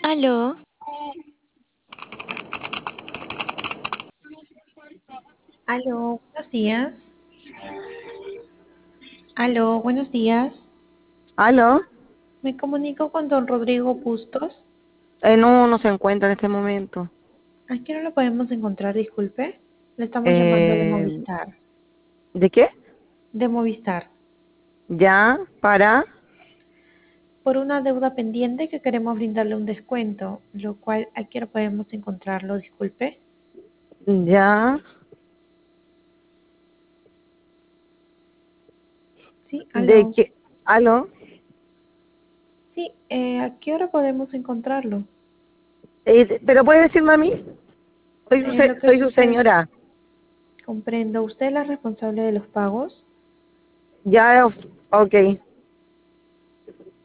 Aló, Aló, buenos días. Aló, buenos días. ¿Aló? Me comunico con don Rodrigo Bustos. No, no se encuentra en este momento. ¿A qué no lo podemos encontrar? Disculpe. Le estamos llamando de Eh, Movistar. ¿De qué? De Movistar. Ya, para, Por una deuda pendiente que queremos brindarle un descuento, lo cual a qué hora podemos encontrarlo, disculpe. ya, Sí, ¿de aló. qué? ¿Aló? Sí, ¿a qué hora podemos encontrarlo? ¿Pero puede decirme a mí? Lo que Soy su sucede, señora. comprendo, ¿usted es la responsable de los pagos? Ya, ok.